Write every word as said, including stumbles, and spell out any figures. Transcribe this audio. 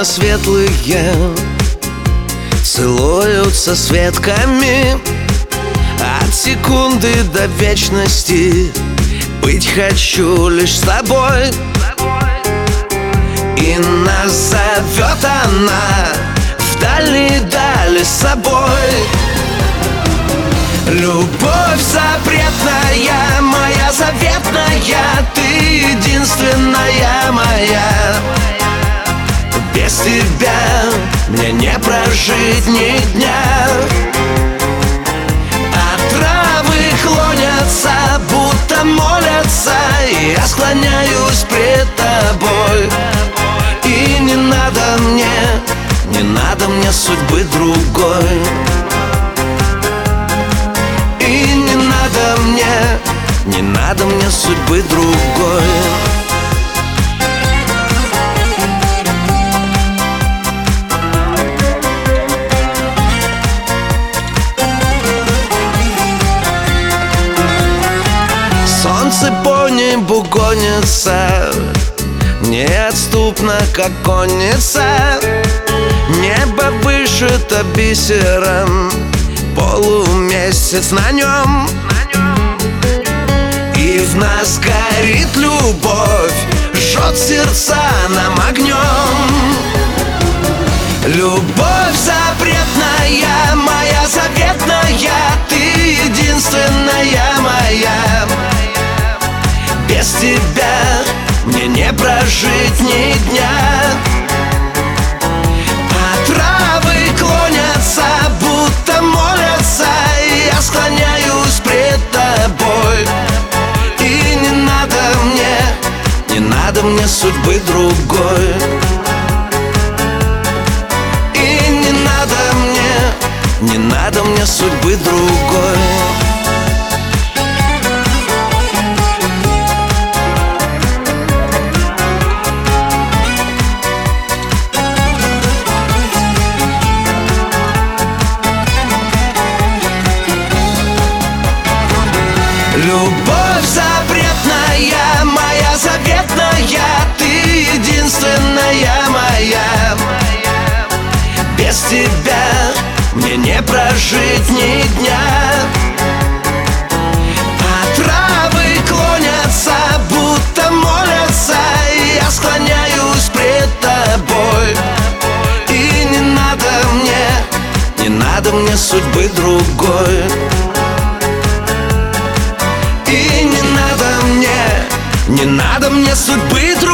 окна светлые целуются с ветками. От секунды до вечности быть хочу лишь с тобой. И нас зовет она в дальние дали с собой. Любовь запретная, моя заветная, ты единственная моя. Без тебя мне не прожить ни дня. А травы клонятся, будто молятся, и я склоняюсь пред тобой. И не надо мне, не надо мне судьбы другой. И не надо мне, не надо мне судьбы другой. Солнце по небу гонится, неотступно, как конница. Небо вышито бисером, полумесяц на нем. И в нас горит любовь, жжет сердца нам огнем. Любовь запретная, моя заветная, ты единственная моя. Без тебя мне не прожить ни дня. А травы клонятся, будто молятся, и я склоняюсь пред тобой. И не надо мне, не надо мне судьбы другой. И не надо мне, не надо мне судьбы другой. Любовь запретная, моя заветная, ты единственная моя. Без тебя мне не прожить ни дня. А травы клонятся, будто молятся, и я склоняюсь пред тобой. И не надо мне, не надо мне судьбы другой. И не надо мне, не надо мне судьбы другой.